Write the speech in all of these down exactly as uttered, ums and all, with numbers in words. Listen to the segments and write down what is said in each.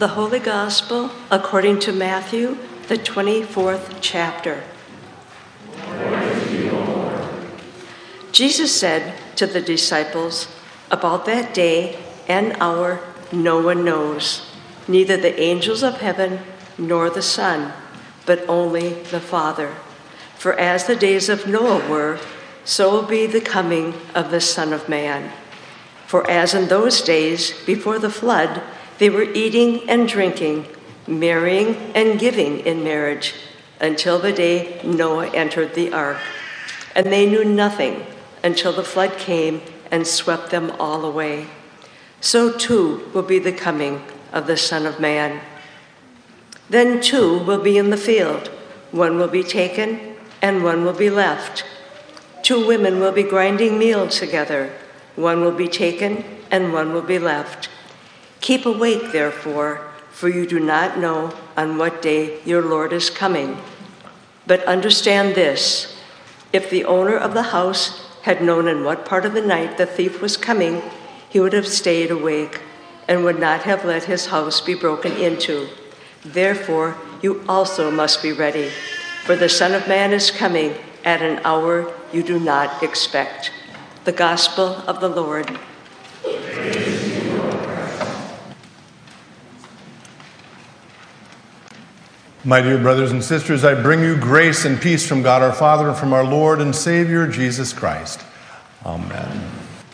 The Holy Gospel according to Matthew, the twenty-fourth chapter. Jesus said to the disciples, "About that day and hour no one knows, neither the angels of heaven nor the Son, but only the Father. For as the days of Noah were, so will be the coming of the Son of Man. For as in those days before the flood, they were eating and drinking, marrying and giving in marriage, until the day Noah entered the ark. And they knew nothing until the flood came and swept them all away. So too will be the coming of the Son of Man. Then two will be in the field, one will be taken and one will be left. Two women will be grinding meal together, one will be taken and one will be left. Keep awake, therefore, for you do not know on what day your Lord is coming. But understand this, if the owner of the house had known in what part of the night the thief was coming, he would have stayed awake and would not have let his house be broken into. Therefore, you also must be ready, for the Son of Man is coming at an hour you do not expect." The Gospel of the Lord. My dear brothers and sisters, I bring you grace and peace from God our Father and from our Lord and Savior, Jesus Christ. Amen.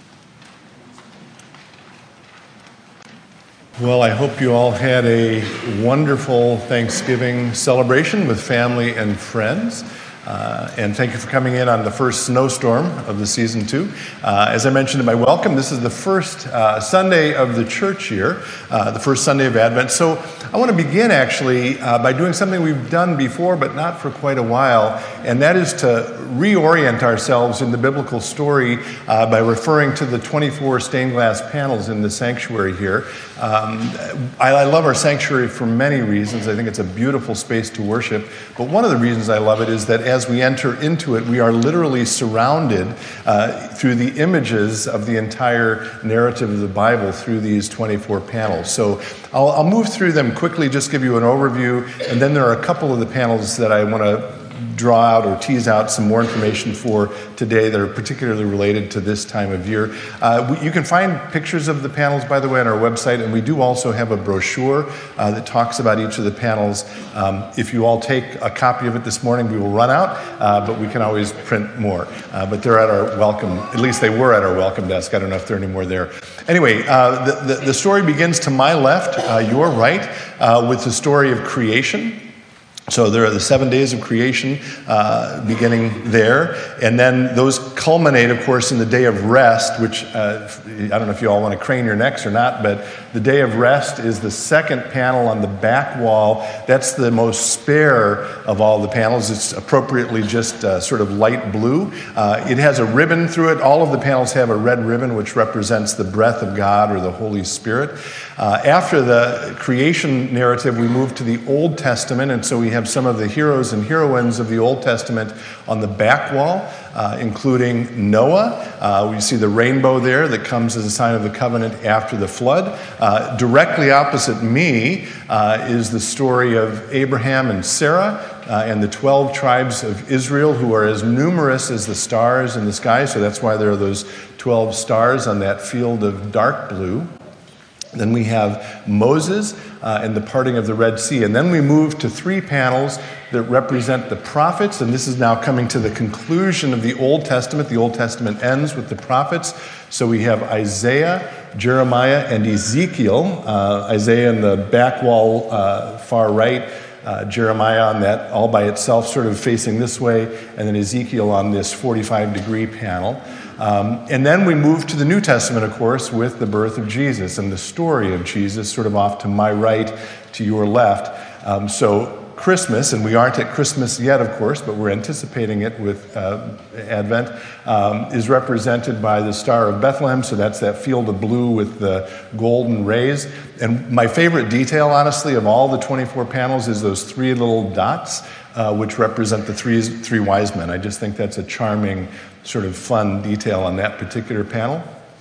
Well, I hope you all had a wonderful Thanksgiving celebration with family and friends. Uh, and thank you for coming in on the first snowstorm of the season two. Uh, as I mentioned in my welcome, this is the first uh, Sunday of the church year, uh, the first Sunday of Advent. So I want to begin actually uh, by doing something we've done before, but not for quite a while, and that is to reorient ourselves in the biblical story uh, by referring to the twenty-four stained glass panels in the sanctuary here. Um, I, I love our sanctuary for many reasons. I think it's a beautiful space to worship, but one of the reasons I love it is that as we enter into it, we are literally surrounded uh, through the images of the entire narrative of the Bible through these twenty-four panels. So I'll, I'll move through them quickly, just give you an overview, and then there are a couple of the panels that I want to draw out or tease out some more information for today that are particularly related to this time of year. Uh, we, you can find pictures of the panels, by the way, on our website, and we do also have a brochure uh, that talks about each of the panels. Um, if you all take a copy of it this morning, we will run out, uh, but we can always print more. Uh, but they're at our welcome, at least they were at our welcome desk. I don't know if there are any more there. Anyway, uh, the, the, the story begins to my left, uh, your right, uh, with the story of creation. So there are the seven days of creation uh, beginning there, and then those culminate, of course, in the day of rest, which uh, I don't know if you all want to crane your necks or not, but the day of rest is the second panel on the back wall. That's the most spare of all the panels. It's appropriately just uh, sort of light blue. Uh, it has a ribbon through it. All of the panels have a red ribbon, which represents the breath of God or the Holy Spirit. Uh, after the creation narrative, we move to the Old Testament, and so we have some of the heroes and heroines of the Old Testament on the back wall, uh, including Noah. Uh, we see the rainbow there that comes as a sign of the covenant after the flood. Uh, directly opposite me uh, is the story of Abraham and Sarah uh, and the twelve tribes of Israel, who are as numerous as the stars in the sky, so that's why there are those twelve stars on that field of dark blue. Then we have Moses uh, and the parting of the Red Sea. And then we move to three panels that represent the prophets. And this is now coming to the conclusion of the Old Testament. The Old Testament ends with the prophets. So we have Isaiah, Jeremiah, and Ezekiel. Uh, Isaiah in the back wall, uh, far right. Uh, Jeremiah on that all by itself, sort of facing this way. And then Ezekiel on this forty-five degree panel. Um, and then we move to the New Testament, of course, with the birth of Jesus and the story of Jesus, sort of off to my right, to your left. Um, so Christmas, and we aren't at Christmas yet, of course, but we're anticipating it with uh, Advent, um, is represented by the Star of Bethlehem. So that's that field of blue with the golden rays. And my favorite detail, honestly, of all the twenty-four panels is those three little dots, uh, which represent the three, three wise men. I just think that's a charming, sort of fun detail on that particular panel.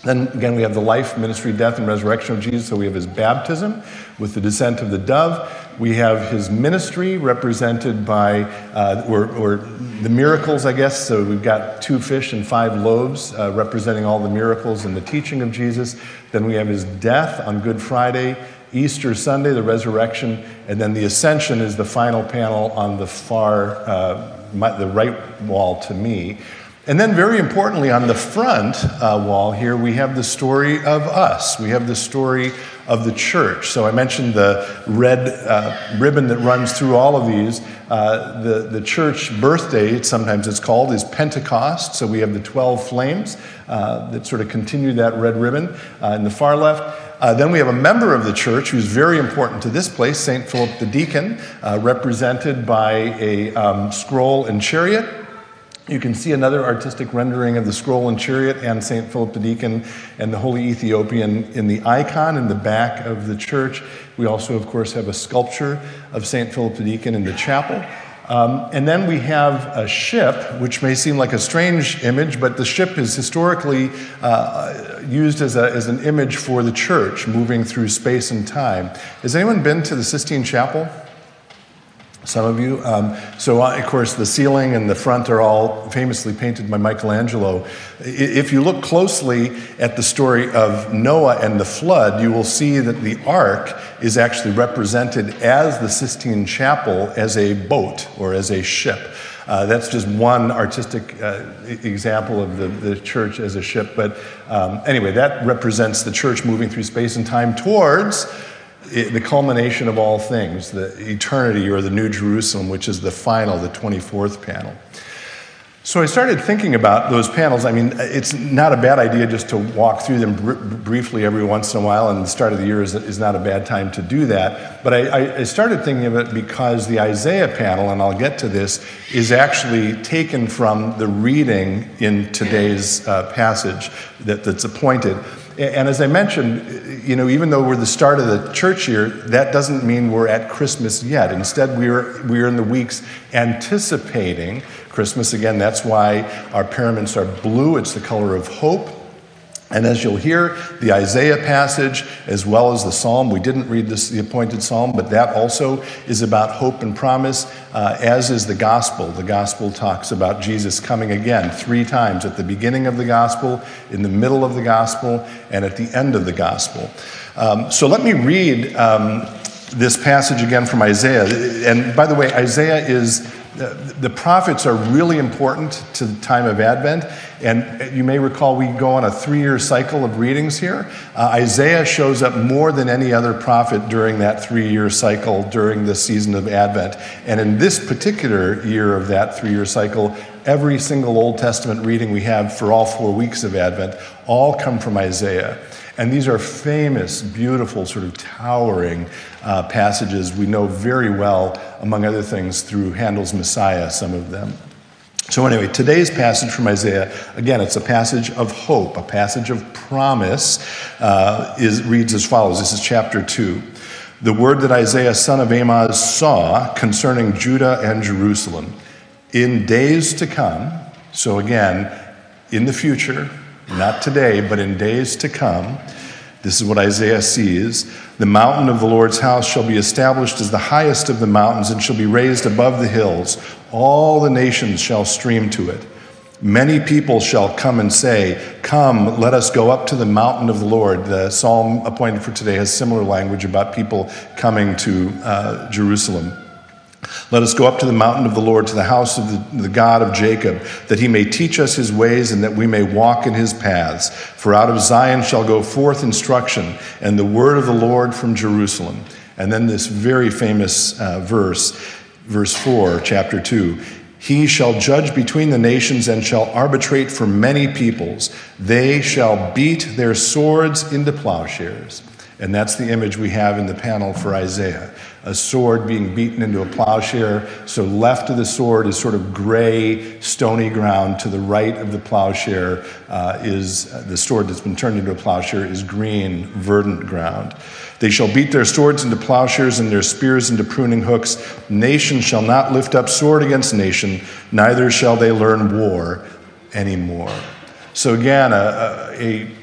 Then again, we have the life, ministry, death, and resurrection of Jesus. So we have his baptism with the descent of the dove. We have his ministry represented by, uh, or, or the miracles, I guess. So we've got two fish and five loaves uh, representing all the miracles and the teaching of Jesus. Then we have his death on Good Friday, Easter Sunday, the resurrection, and then the ascension is the final panel on the far, uh, my, the right wall to me. And then very importantly, on the front uh, wall here, we have the story of us. We have the story of the church. So I mentioned the red uh, ribbon that runs through all of these. Uh, the, the church birthday, sometimes it's called, is Pentecost. So we have the twelve flames uh, that sort of continue that red ribbon uh, in the far left. Uh, then we have a member of the church who's very important to this place, Saint Philip the Deacon, uh, represented by a um, scroll and chariot. You can see another artistic rendering of the scroll and chariot and Saint Philip the Deacon and the Holy Ethiopian in the icon in the back of the church. We also, of course, have a sculpture of Saint Philip the Deacon in the chapel. Um, and then we have a ship, which may seem like a strange image, but the ship is historically uh, used as, a, as an image for the church moving through space and time. Has anyone been to the Sistine Chapel? Some of you. Um, so, uh, of course, the ceiling and the front are all famously painted by Michelangelo. If you look closely at the story of Noah and the flood, you will see that the ark is actually represented as the Sistine Chapel as a boat or as a ship. Uh, that's just one artistic uh, example of the, the church as a ship. But um, anyway, that represents the church moving through space and time towards It, the culmination of all things, the eternity or the New Jerusalem, which is the final, the twenty-fourth panel. So I started thinking about those panels. I mean, it's not a bad idea just to walk through them br- briefly every once in a while, and the start of the year is, is not a bad time to do that. But I, I started thinking of it because the Isaiah panel, and I'll get to this, is actually taken from the reading in today's uh, passage that, that's appointed. And as I mentioned, you know, even though we're the start of the church year, that doesn't mean we're at Christmas yet. Instead, we're we're in the weeks anticipating Christmas. Again, that's why our paraments are blue. It's the color of hope. And as you'll hear, the Isaiah passage, as well as the psalm, we didn't read this, the appointed psalm, but that also is about hope and promise, uh, as is the gospel. The gospel talks about Jesus coming again three times, at the beginning of the gospel, in the middle of the gospel, and at the end of the gospel. Um, so let me read um, this passage again from Isaiah. And by the way, Isaiah is... The prophets are really important to the time of Advent, and you may recall we go on a three-year cycle of readings here. Uh, Isaiah shows up more than any other prophet during that three-year cycle during the season of Advent. And in this particular year of that three-year cycle, every single Old Testament reading we have for all four weeks of Advent all come from Isaiah. And these are famous, beautiful, sort of towering uh, passages we know very well, among other things, through Handel's Messiah, some of them. So anyway, today's passage from Isaiah, again, it's a passage of hope, a passage of promise, uh, is, reads as follows. This is chapter two. The word that Isaiah, son of Amoz, saw concerning Judah and Jerusalem. In days to come, so again, in the future, not today, but in days to come, this is what Isaiah sees. The mountain of the Lord's house shall be established as the highest of the mountains and shall be raised above the hills. All the nations shall stream to it. Many people shall come and say, come, let us go up to the mountain of the Lord. The psalm appointed for today has similar language about people coming to uh, Jerusalem. Let us go up to the mountain of the Lord, to the house of the, the God of Jacob, that he may teach us his ways and that we may walk in his paths. For out of Zion shall go forth instruction and the word of the Lord from Jerusalem. And then this very famous uh, verse, verse four, chapter two. He shall judge between the nations and shall arbitrate for many peoples. They shall beat their swords into plowshares. And that's the image we have in the panel for Isaiah. A sword being beaten into a plowshare. So left of the sword is sort of gray, stony ground. To the right of the plowshare uh, is uh, the sword that's been turned into a plowshare is green, verdant ground. They shall beat their swords into plowshares and their spears into pruning hooks. Nation shall not lift up sword against nation, neither shall they learn war anymore. So again, a, a,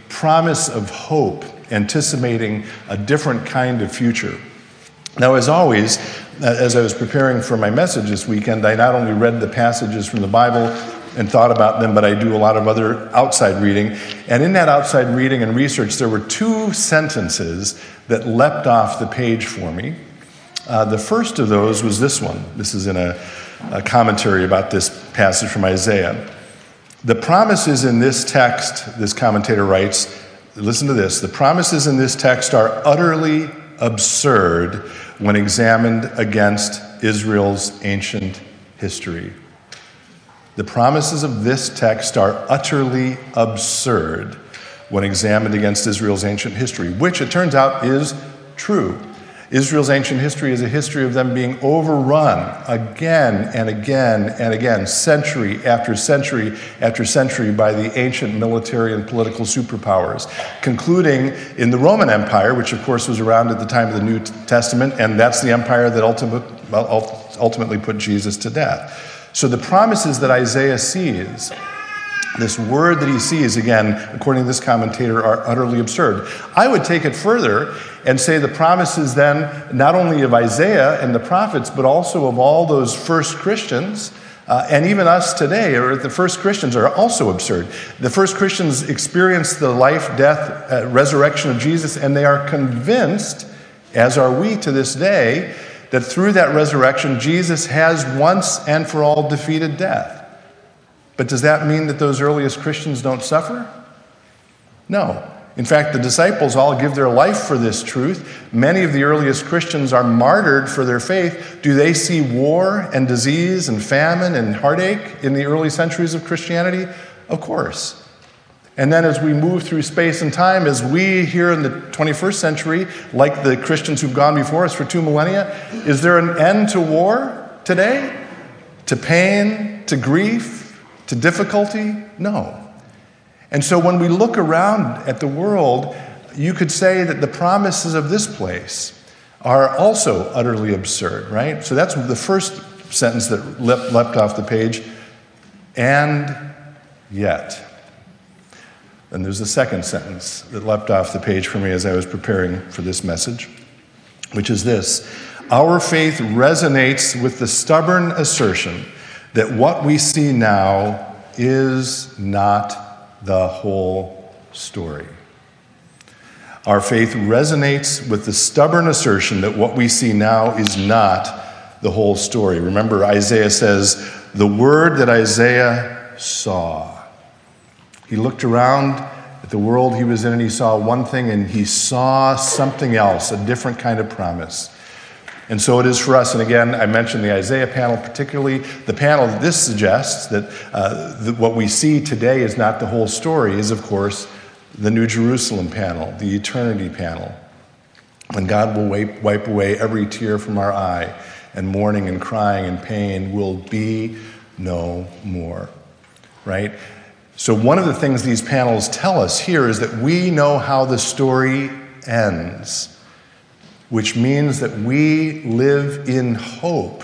promise of hope, anticipating a different kind of future. Now, as always, as I was preparing for my message this weekend, I not only read the passages from the Bible and thought about them, but I do a lot of other outside reading. And in that outside reading and research, there were two sentences that leapt off the page for me. Uh, the first of those was this one. This is in a, a commentary about this passage from Isaiah. The promises in this text, this commentator writes, listen to this, the promises in this text are utterly absurd when examined against Israel's ancient history. The promises of this text are utterly absurd when examined against Israel's ancient history, which it turns out is true. Israel's ancient history is a history of them being overrun again and again and again, century after century after century, by the ancient military and political superpowers, concluding in the Roman Empire, which of course was around at the time of the New Testament, and that's the empire that ultimate, ultimately put Jesus to death. So the promises that Isaiah sees, this word that he sees, again, according to this commentator, are utterly absurd. I would take it further and say the promises then, not only of Isaiah and the prophets, but also of all those first Christians, uh, and even us today, or the first Christians, are also absurd. The first Christians experienced the life, death, uh, resurrection of Jesus, and they are convinced, as are we to this day, that through that resurrection, Jesus has once and for all defeated death. But does that mean that those earliest Christians don't suffer? No. In fact, the disciples all give their life for this truth. Many of the earliest Christians are martyred for their faith. Do they see war and disease and famine and heartache in the early centuries of Christianity? Of course. And then as we move through space and time, as we here in the twenty-first century, like the Christians who've gone before us for two millennia, is there an end to war today? To pain? To grief? To difficulty? No. And so when we look around at the world, you could say that the promises of this place are also utterly absurd, right? So that's the first sentence that leapt, leapt off the page. And yet. Then there's the second sentence that leapt off the page for me as I was preparing for this message, which is this: our faith resonates with the stubborn assertion that what we see now is not the whole story. Our faith resonates with the stubborn assertion that what we see now is not the whole story. Remember, Isaiah says, the word that Isaiah saw. He looked around at the world he was in and he saw one thing, and he saw something else, a different kind of promise. And so it is for us. And again, I mentioned the Isaiah panel, particularly the panel that this suggests that, uh, that what we see today is not the whole story, is, of course, the New Jerusalem panel, the eternity panel, when God will wipe, wipe away every tear from our eye, and mourning and crying and pain will be no more, right? So one of the things these panels tell us here is that we know how the story ends, which means that we live in hope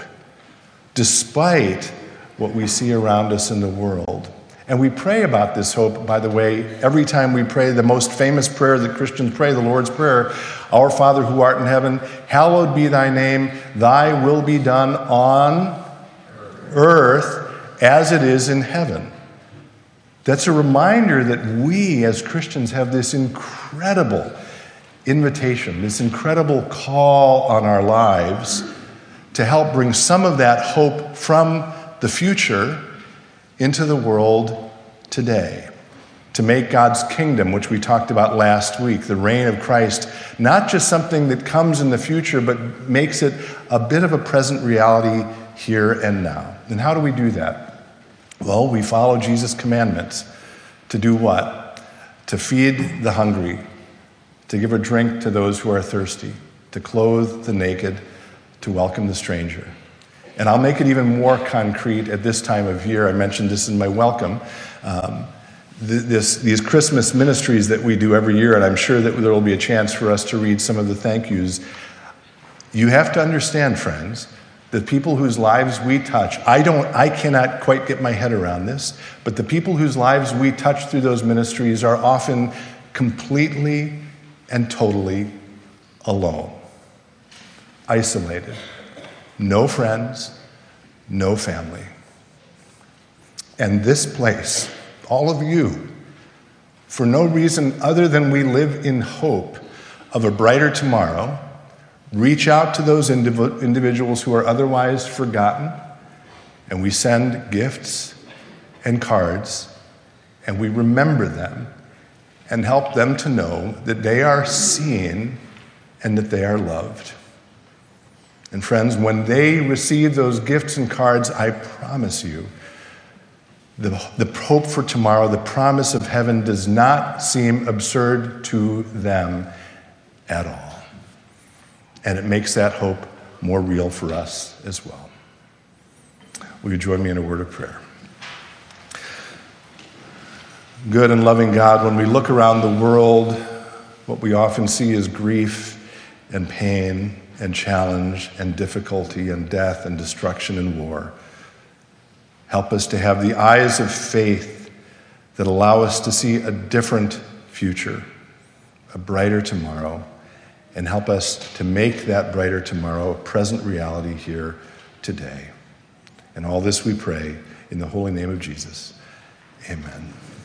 despite what we see around us in the world. And we pray about this hope, by the way, every time we pray the most famous prayer that Christians pray, the Lord's Prayer, Our Father who art in heaven, hallowed be thy name, thy will be done on earth as it is in heaven. That's a reminder that we as Christians have this incredible invitation, this incredible call on our lives to help bring some of that hope from the future into the world today, to make God's kingdom, which we talked about last week, the reign of Christ, not just something that comes in the future, but makes it a bit of a present reality here and now. And how do we do that? Well, we follow Jesus' commandments to do what? To feed the hungry, to give a drink to those who are thirsty, to clothe the naked, to welcome the stranger. And I'll make it even more concrete at this time of year. I mentioned this in my welcome. Um, th- this, these Christmas ministries that we do every year, and I'm sure that there will be a chance for us to read some of the thank yous. You have to understand, friends, that people whose lives we touch, I don't, I cannot quite get my head around this, but the people whose lives we touch through those ministries are often completely and totally alone, isolated, no friends, no family. And this place, all of you, for no reason other than we live in hope of a brighter tomorrow, reach out to those indiv- individuals who are otherwise forgotten, and we send gifts and cards, and we remember them and help them to know that they are seen and that they are loved. And friends, when they receive those gifts and cards, I promise you, the, the hope for tomorrow, the promise of heaven does not seem absurd to them at all. And it makes that hope more real for us as well. Will you join me in a word of prayer? Good and loving God, when we look around the world, what we often see is grief and pain and challenge and difficulty and death and destruction and war. Help us to have the eyes of faith that allow us to see a different future, a brighter tomorrow, and help us to make that brighter tomorrow a present reality here today. And all this we pray in the holy name of Jesus. Amen.